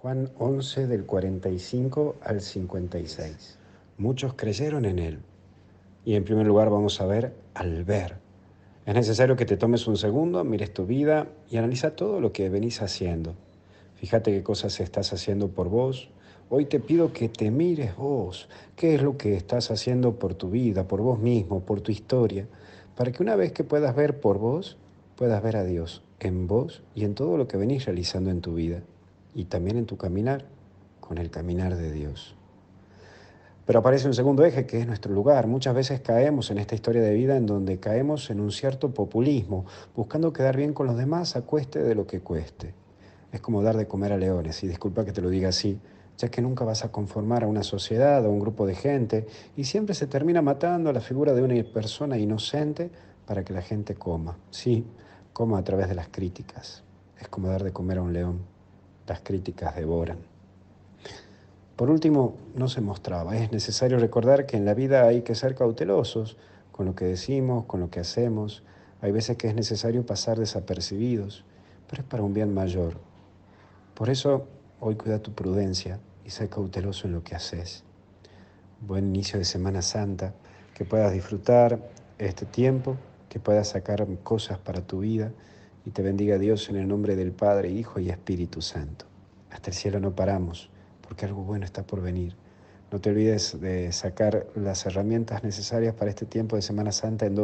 Juan 11 del 45 al 56. Muchos creyeron en él. Y en primer lugar vamos a ver al ver. Es necesario que te tomes un segundo, mires tu vida y analiza todo lo que venís haciendo. Fíjate qué cosas estás haciendo por vos. Hoy te pido que te mires vos. ¿Qué es lo que estás haciendo por tu vida, por vos mismo, por tu historia? Para que una vez que puedas ver por vos, puedas ver a Dios en vos y en todo lo que venís realizando en tu vida. Y también en tu caminar, con el caminar de Dios. Pero aparece un segundo eje que es nuestro lugar. Muchas veces caemos en esta historia de vida en donde caemos en un cierto populismo, buscando quedar bien con los demás a cueste de lo que cueste. Es como dar de comer a leones, y disculpa que te lo diga así, ya que nunca vas a conformar a una sociedad o un grupo de gente y siempre se termina matando a la figura de una persona inocente para que la gente coma. Sí, coma a través de las críticas. Es como dar de comer a un león. Las críticas devoran. Por último, no se mostraba. Es necesario recordar que en la vida hay que ser cautelosos con lo que decimos, con lo que hacemos. Hay veces que es necesario pasar desapercibidos, pero es para un bien mayor. Por eso, hoy cuida tu prudencia y sé cauteloso en lo que haces. Buen inicio de Semana Santa, que puedas disfrutar este tiempo, que puedas sacar cosas para tu vida y te bendiga Dios en el nombre del Padre, Hijo y Espíritu Santo. Hasta el cielo no paramos, porque algo bueno está por venir. No te olvides de sacar las herramientas necesarias para este tiempo de Semana Santa en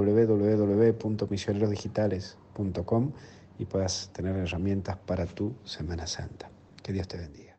www.misionerosdigitales.com y puedas tener herramientas para tu Semana Santa. Que Dios te bendiga.